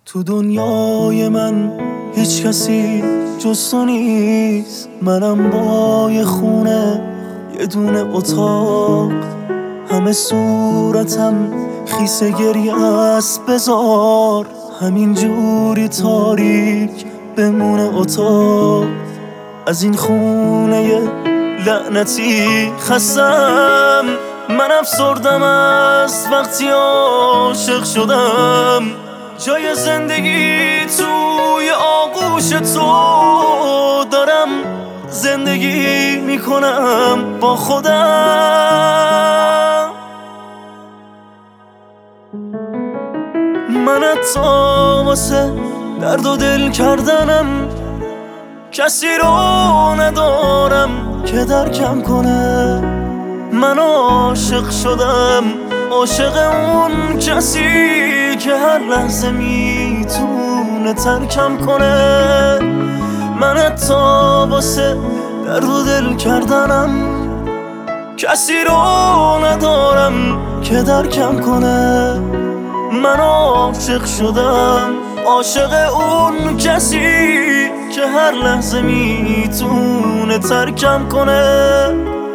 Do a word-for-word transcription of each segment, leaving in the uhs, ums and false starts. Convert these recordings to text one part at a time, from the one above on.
تو دنیای من هیچ کسی جز تو نیست. منم با یه خونه یه دونه اتاق، همه صورتم خیس گریه است. بذار همین جوری تاریک بمونه اتاق. از این خونه لعنتی خستم، من افسردم از وقتی عاشق شدم. جای زندگی توی آغوش تو دارم، زندگی میکنم با خودم. من حتی واسه درد و دل کردنم کسی رو ندارم که درکم کنه. من عاشق شدم، عاشق اون کسی که هر لحظه میتونه ترکم کنه. من حتی واسه درد و دل کردنم کسی رو ندارم که درکم کنه. من عاشق شدم، عاشق اون کسی که هر لحظه میتونه ترکم کنه.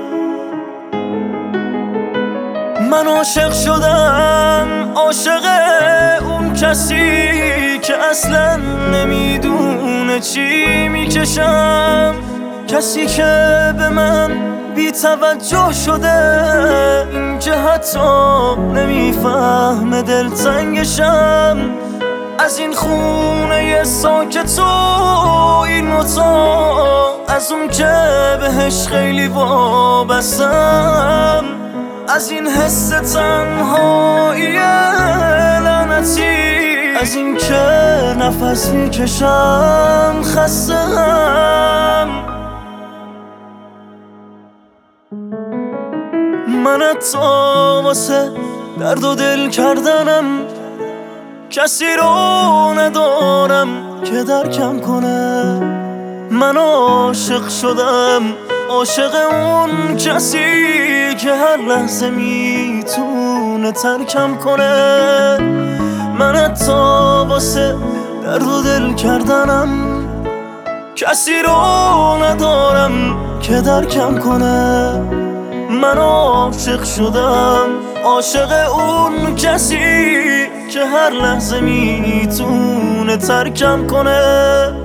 من عاشق شدم، عاشق اون کسی که اصلا نمیدونه چی میکشم. کسی که به من بی توجه شده، این که حتی نمیفهمه دلتنگشم. از این خونه ساکت و این اتاق، از اون که بهش خیلی وابستم، از این حس تنهایی لعنتی، از این که نفس میکشم خستم. من حتی واسه درد و دل کردنم کسی رو ندارم که درکم کنه. من عاشق شدم، عاشق اون کسی که هر لحظه میتونه ترکم کنه. من حتی واسه درد و دل کردنم کسی رو ندارم که درکم کنه. من عاشق شدم، عاشق اون کسی که هر لحظه میتونه ترکم کنه.